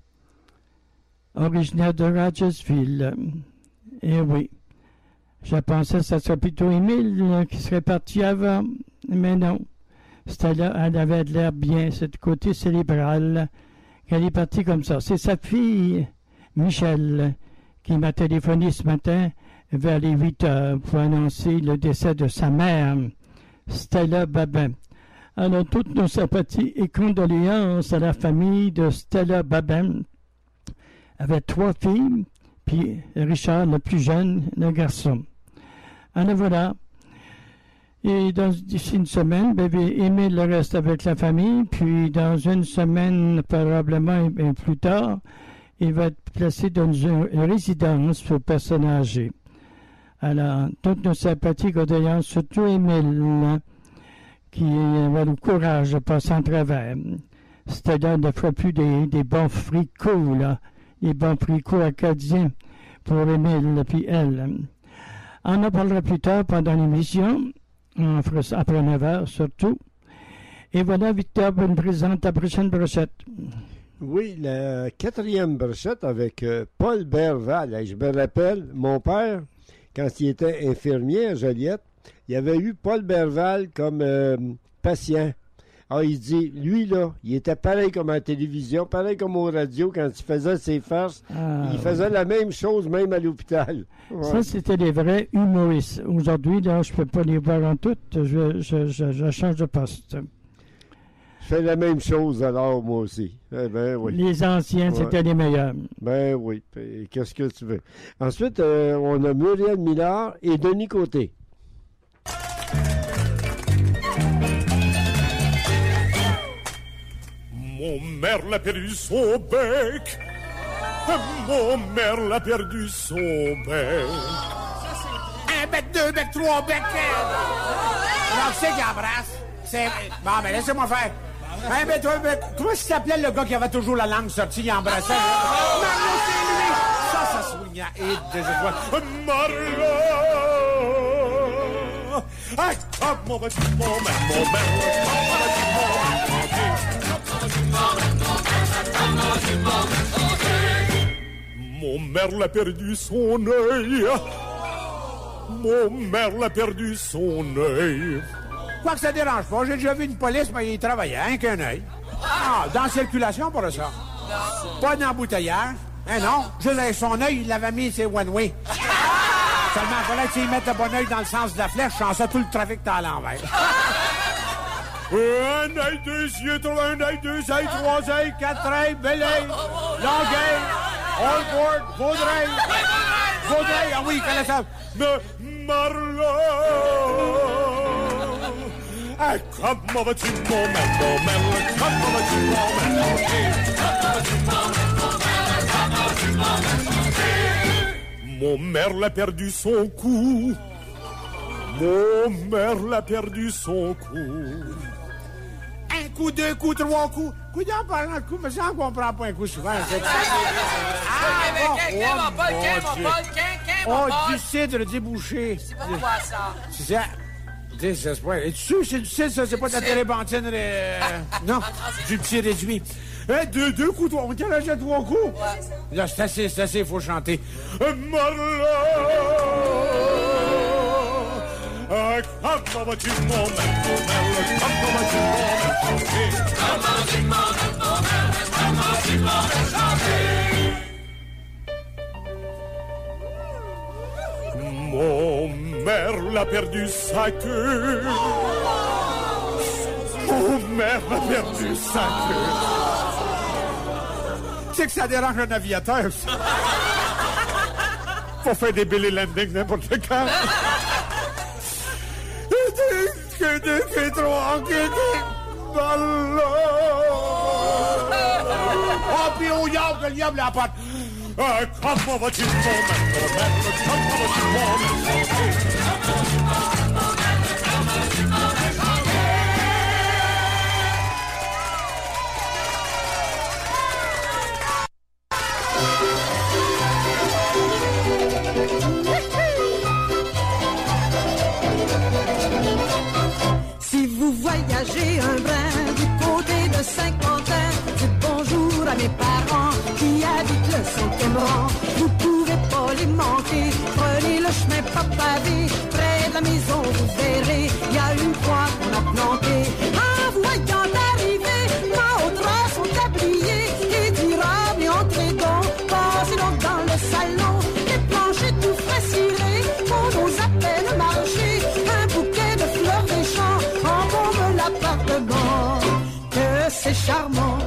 originaire de Rogersville. Eh oui, je pensais que ça serait plutôt Émile qui serait parti avant, mais non. Stella, elle avait de l'air bien, c'est côté cérébral, qu'elle est partie comme ça. C'est sa fille, Michel, qui m'a téléphoné ce matin vers les 8 heures pour annoncer le décès de sa mère, Stella Babin. Alors, toutes nos sympathies et condoléances à la famille de Stella Babin. Elle avait 3 filles, puis Richard, le plus jeune, le garçon. Alors voilà. Et d'ici une semaine, bébé Émile reste avec la famille, puis dans une semaine, probablement et plus tard, il va être placé dans une résidence pour personnes âgées. Alors, toutes nos sympathies, condoléances, surtout Émile, qui avait le courage de passer en travers. Stella ne fera plus des bons fricots, là. Les bons fricots acadiens pour Émile et elle. On en parlera plus tard pendant l'émission, après 9 heures surtout. Et voilà, Victor nous présente la prochaine brochette. Oui, la quatrième brochette avec Paul Berval. Je me rappelle, mon père, quand il était infirmier à Joliette, il avait eu Paul Berval comme patient. Alors, il dit, lui, là, il était pareil comme à la télévision, pareil comme aux radios, quand il faisait ses farces. Il faisait la même chose, même à l'hôpital. Ouais. Ça, c'était les vrais humoristes. Aujourd'hui, là, je ne peux pas les voir en tout. Je change de poste. Je fais la même chose, alors, moi aussi. Eh ben, oui. Les anciens, c'était les meilleurs. Ben oui. Qu'est-ce que tu veux? Ensuite, on a Muriel Millard et Denis Côté. Mon merle a perdu son bec. Mon merle a perdu son bec. Un bec, 2 becs, 3 becs. Alors, qui c'est qui embrasse? C'est... Bon, mais laissez-moi faire. Un bec, 2 becs. Comment s'appelait le gars qui avait toujours la langue sortie, il embrassait? Marlo, c'est lui! Ça soulignait. Et des étoiles. Marlo! Hey, comment vas-tu, mon merle? Mon merle, comment vas-tu, mon Mon merle a perdu son œil. Mon merle a perdu son œil. Quoi que ça dérange pas, j'ai déjà vu une police, mais il travaillait, hein, qu'un œil. Ah, dans la circulation pour ça. Pas d'embouteillage. Hein, non, juste avec son œil, il l'avait mis, c'est one-way. Seulement, il fallait qu'il mette le bon œil dans le sens de la flèche, sans ça, tout le trafic était à l'envers. Un œil, 2 yeux, un œil, 2 œils, 3 œils, 4 œils, bel œil, Longueuil, Allport, Vaudreuil, ah oui, il connaît ça. Marlo, ah, comment vas-tu, mon merle, comment vas-tu, mon merle, mon merle a perdu son cou, mon merle a perdu son cou. Un coup, 2 coups, 3 coups. Coup en parlant de coups, mais ça, on comprend pas un coup souvent. Oh, du cidre débouché. C'est pas quoi ça? C'est ça. C'est pas... Es-tu sûr que c'est du cidre, ça? C'est pas de la térébenthine? Non, du petit réduit. 2 coups, 3. On tient déjà 3 coups. Ouais. Là, c'est assez, il faut chanter. Marlo! Comment vas-tu, mon merle, comment vas-tu, mon merle, mon merle a perdu sa queue. Mon merle a perdu sa queue. c'est que ça dérange un aviateur, ça? Faut faire des belly landing n'importe quand. Que trois, oh, puis au diable, le diable à la patte. Comment vas-tu, mon maître? Comment vas-tu, mon maître? Si vous voyagez un brin du côté de Saint-Quentin, dites bonjour à mes parents qui habitent le 5e rang. Vous pouvez pas les manquer, prenez le chemin pas pavé, près de la maison vous verrez, il y a une croix qu'on a plantée. En voyant arriver, ma haute sont habillés, et dira mais entrez donc, passez donc dans le salon, les planchers tout frais cirés, on nous appelle marcher, un bouquet de fleurs des champs, embaume l'appartement, que c'est charmant,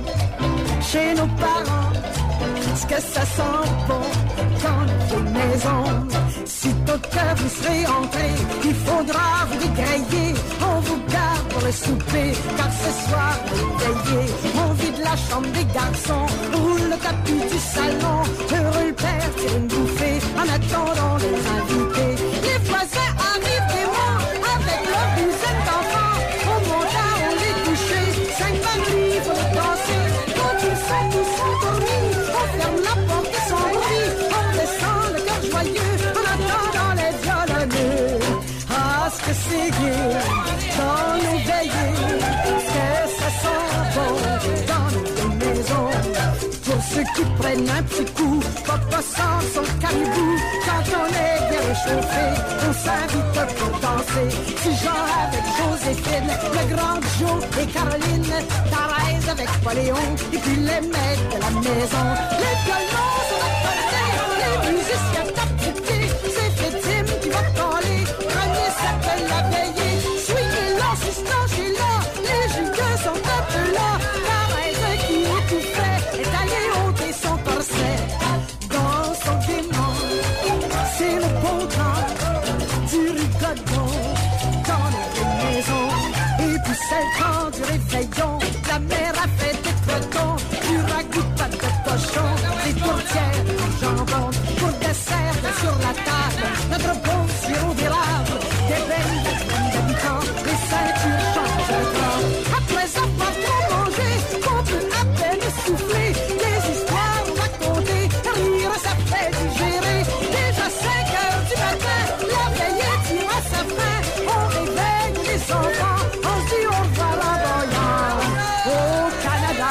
chez nos parents, ce que ça sent bon dans notre maison. Si tout cœur vous serez entré, il faudra vous dégrailler. On vous garde pour le souper, car ce soir vous veillez. On vide la chambre des garçons, roule le tapis du salon. Heureux le père tire une bouffée en attendant les invités. Les voisins arrivent gaiement avec leur douzaine d'enfants. On monta, on les couchait, 50 livres de danser. Quand ils sont tous endormis, on ferme la porte sans bruit. On descend le cœur joyeux en attendant les violonneux. Ah, ce que c'est gai dans nos veillées, ce que ça sent bon dans nos maisons. Pour ceux qui prennent un petit coup, papa sort son caribou. Quand on est bien réchauffé, on s'invite pour danser. Si Jean avec Joséphine, le grand Joe et Caroline, Thérèse avec Poléon, et puis les maîtres de la maison. Les violons sont accordés, les musiciens tapent du pied, c'est Fétime qui va caler, René s'appelle la veillée, swingez là, sustanchez là, les jugueux sont un peu là, Thérèse qui est tout fait, est allée ôter son corset, dans son gaiement, c'est le bon temps, du rigodon, dans les maisons, et puis c'est le temps du réveillon, la mère a fait des crotons, du ragoût de pâte de cochon, des tourtières, du jambon, pour le dessert sur la table, notre bon sirop d'érable, des belles d'habitants, les ceintures changent de temps. Après avoir trop mangé, qu'on peut à peine souffler, des histoires racontées, rire ça fait digérer. Déjà 5 heures du matin, la veillée tire à sa fin, on réveille les enfants, on se dit au revoir en voyant. Au Canada,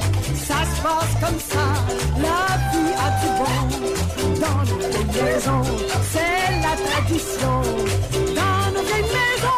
ça se passe comme ça, la vie a du bon dans nos vieilles maisons, c'est la tradition dans nos vieilles maisons.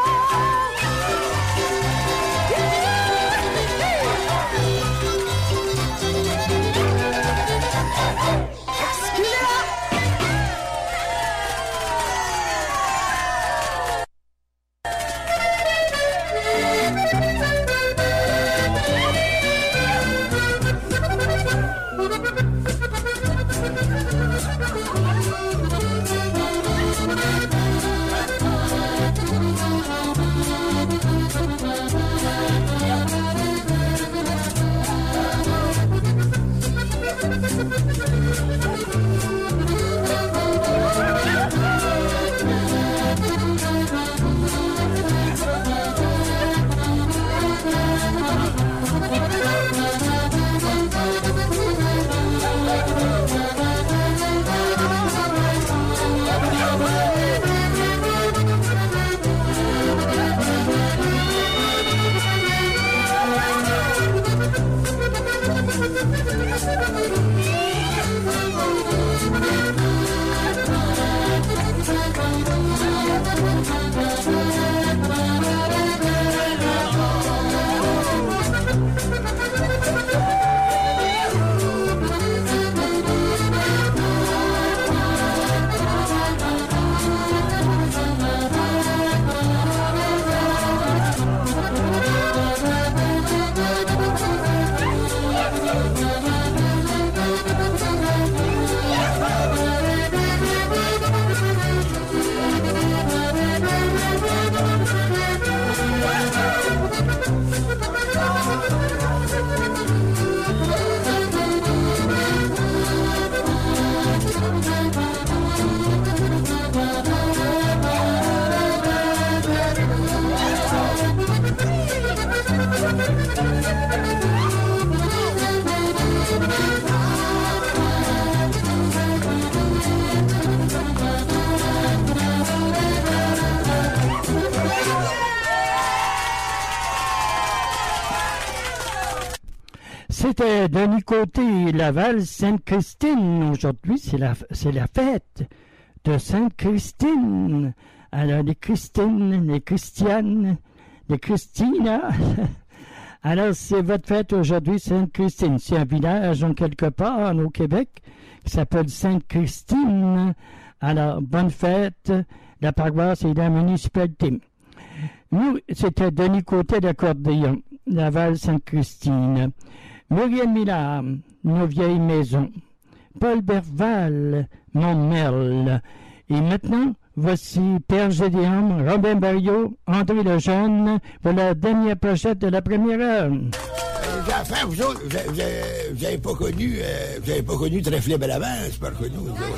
C'était Denis Côté, Laval, Sainte-Christine. Aujourd'hui, c'est la fête de Sainte-Christine. Alors, les Christines, les Christianes, les Christina. Alors, c'est votre fête aujourd'hui, Sainte-Christine. C'est un village, en quelque part, au Québec, qui s'appelle Sainte-Christine. Alors, bonne fête, la paroisse et la municipalité. Nous, c'était Denis Côté d'accordéon, Laval, Sainte-Christine. Muriel Millard, Nos vieilles maisons. Paul Berval, Montmerle. Et maintenant, voici Père Gédéon, Robin Barriot, André Lejeune pour la dernière pochette de la première heure. Les enfants, vous autres, vous n'avez pas connu Trèfle Bellavant, c'est pas reconnu.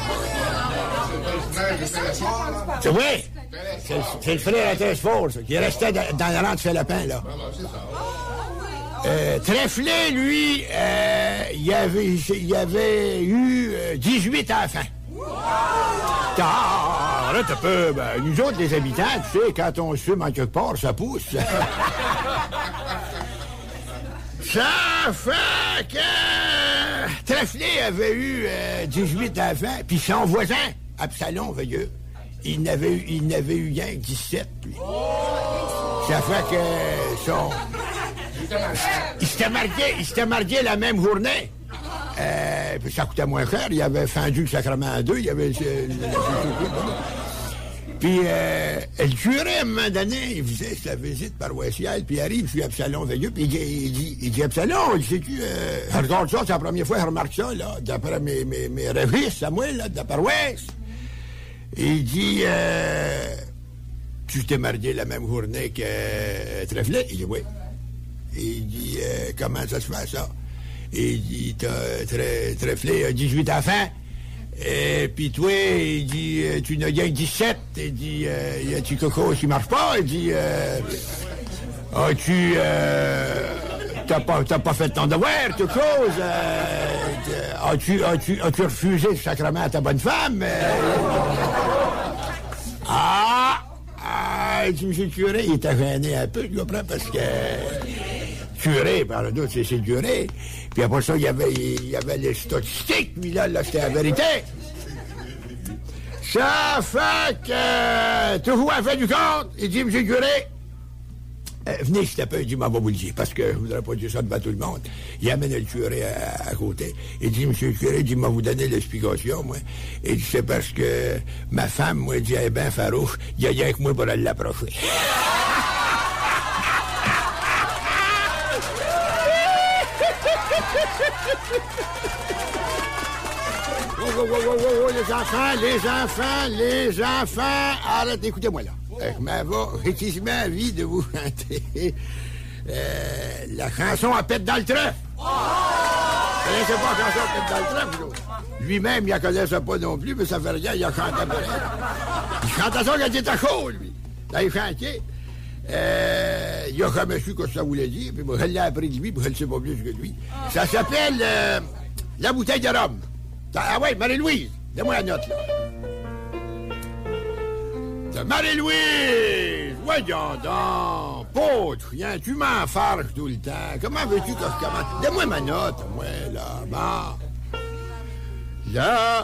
C'est vrai? C'est le frère à Tresfort, qui restait dans le rang de Philippin, là. Trèfle, lui, il avait eu 18 enfants. Ah, là, t'as peu. Ben, nous autres, les habitants, tu sais, quand on se fume en quelque part, ça pousse. Ça fait que Trèfle avait eu 18 enfants, puis son voisin, Absalom Veilleux, il n'avait eu rien que 17, lui. Ça fait que son... Il s'était marié la même journée. Puis ça coûtait moins cher. Il avait fendu le sacrement en deux. Il avait... Puis le curé, à un moment donné, il faisait sa visite paroissiale, puis il arrive, je suis Absalom Veilleux, puis il dit Absalom, sais-tu, regarde ça, c'est la première fois que je remarque ça, là, d'après mes registres, à moi, là, de la paroisse. Il dit, tu t'es marié la même journée que Trèfle? Il dit, oui. Il dit, comment ça se fait, ça? Il dit, Trèfle a 18 enfants. Et puis toi, il dit, tu n'as rien que 17. Il dit, y a-tu quelque chose qui marche pas? Il dit, as-tu, t'as pas fait ton devoir, quelque chose? As-tu refusé le sacrement à ta bonne femme? Il dit, monsieur le curé, il était gêné un peu, je comprends, parce que curé, par le doute, c'est le curé. Puis après ça, il y avait les statistiques, lui, là, c'était la vérité. Ça fait que, toujours à la fin du compte, il dit, monsieur le curé, venez, s'il te plaît, il dit, m'en va vous le dire, parce que je voudrais pas dire ça devant tout le monde. Il amène le curé à côté. Il dit, monsieur le curé, il dit, m'en vous donner l'explication, moi. Il dit, c'est parce que ma femme, moi, dit, elle est bien farouche, il y a rien que moi pour aller l'approcher. Oh, les enfants, arrête, écoutez-moi là. Je m'avais effectivement envie de vous chanter la chanson à pète dans le trèfle. Vous connaissez pas la chanson à pète dans le trèfle, lui-même, il ne connaissait pas non plus, mais ça fait rien, il a chanté pareil. Il chantait ça quand il était chaud, lui. Dans les chantiers. Il a jamais su ce que ça voulait dire, puis moi, je l'ai appris de lui, puis je ne sais pas plus que lui. Ça s'appelle La bouteille de rhum. Ah ouais, Marie-Louise, donne-moi la note, là. Marie-Louise, voyons donc, pas de rien, tu m'enfarges tout le temps. Comment veux-tu que je commence? Donne-moi ma note, moi, là, bon.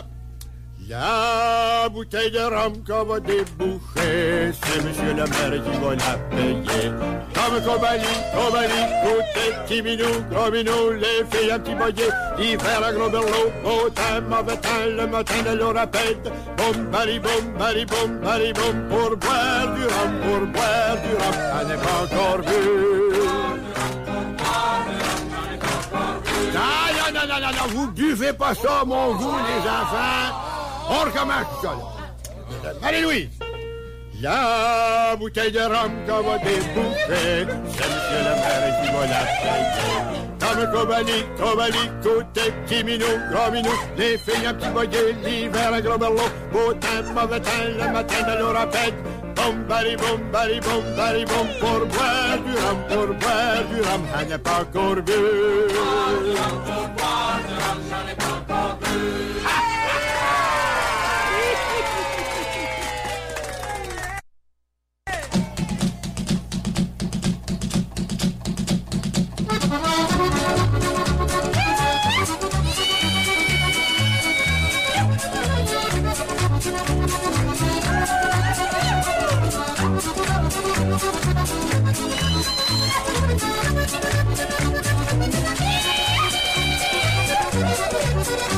La bouteille de rhum qu'on va déboucher, c'est monsieur le maire qui va la payer. Comme Cobali, côté, petit minou, gros minou, les filles un petit boyer, l'hiver à gros berlot, beau temps, mauvais temps, le matin de l'eau rapide. Boum, bari, boum, pour boire du rhum, on n'est pas encore vu. Non, vous buvez pas ça, mon goût, les enfants. On recommence tout ça, là. Marie-Louise. La bouteille de rhum qu'on va déboucher, c'est monsieur le maire qui va la payer. Comme Cobali, côté, petit minou, gros minou, les filles un petit boyer, l'hiver un gros berlot, beau temps, mauvais temps, le matin de l'eau rapide. Boum, bari, boum, pour boire du rhum, on n'est pas encore vu.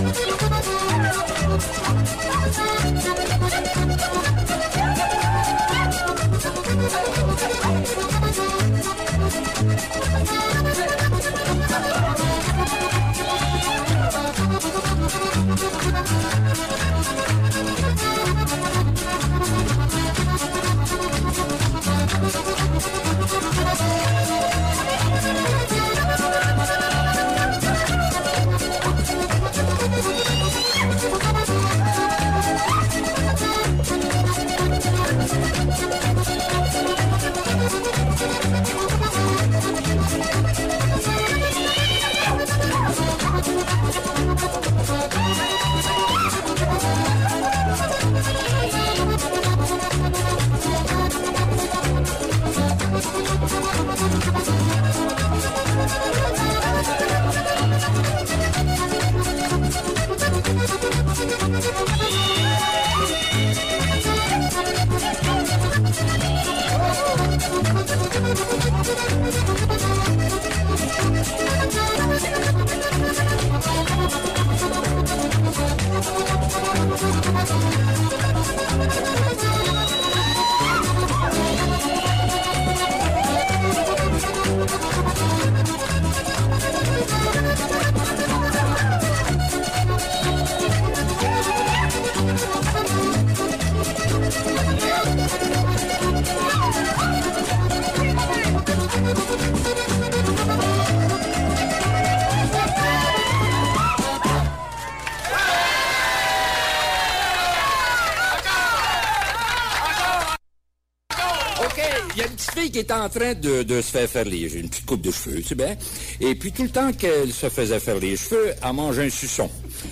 Qui est en train de se faire les... J'ai une petite coupe de cheveux, tu sais bien. Et puis tout le temps qu'elle se faisait faire les cheveux, elle mangeait un suçon.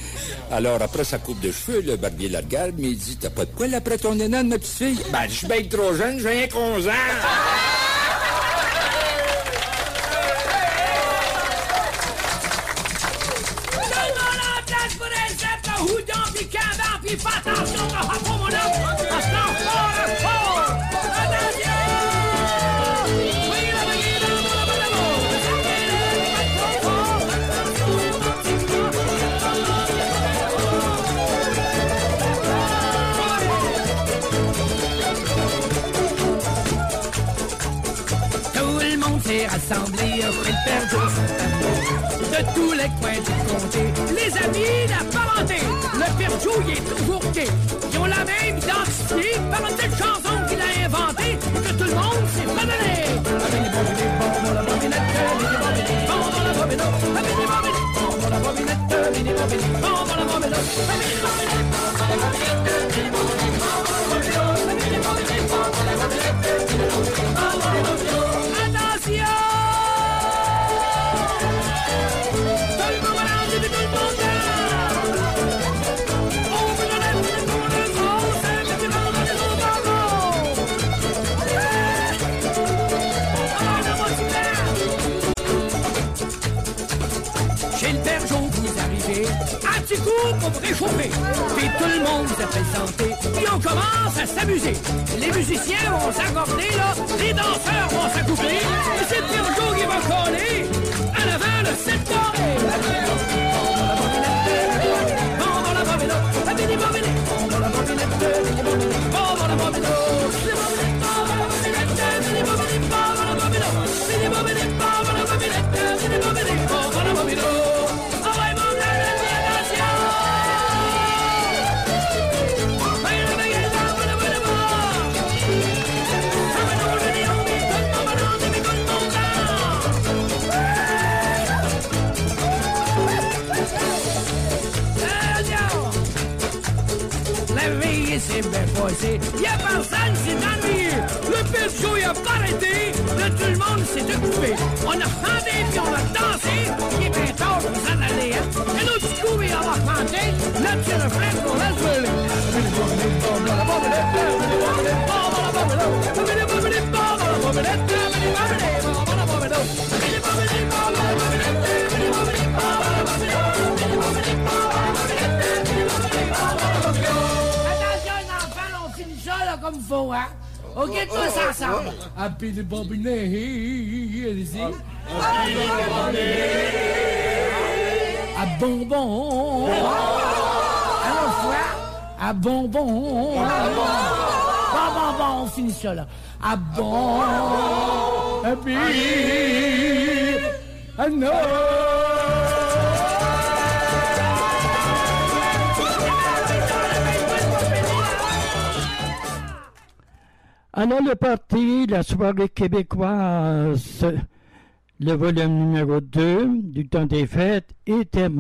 Alors après sa coupe de cheveux, le barbier la regarde, mais il dit, t'as pas de poil après ton énorme, ma petite fille? Ben, je suis bien trop jeune, j'ai rien qu'11 ans. Rassemblés auprès de Père Joe de tous les coins du comté, les amis, la parenté, le Père Joe il est toujours gay. Ils ont la même identité par une telle chanson qu'il a inventée que tout le monde s'est pardonné. Un petit coup pour réchauffer. Puis tout le monde s'est présenté. Puis on commence à s'amuser. Les musiciens vont s'accorder là. Les danseurs vont s'accoupler. Et c'est Père Joe qui va coller. À l'avant le 7 carré. C'est bien passé, y'a personne s'est ennuyé. Le Père Joe il a pas arrêté, là tout le monde s'est occupé. On a chanté puis on a dansé, il est bien tard pour s'en aller. Et l'autre petit coup il va chanter, notre petit refrain pour la jouer. Comme il faut, hein? OK, tous ensemble. Happy the Bobbinet, allez-y. Happy the Bobbinet. à bonbon. Alors, fois, à bonbon. Bon, on finit ça, là. À bon, à bi, à non. Alors, le parti, la soirée québécoise, le volume numéro 2 du temps des fêtes est terminé.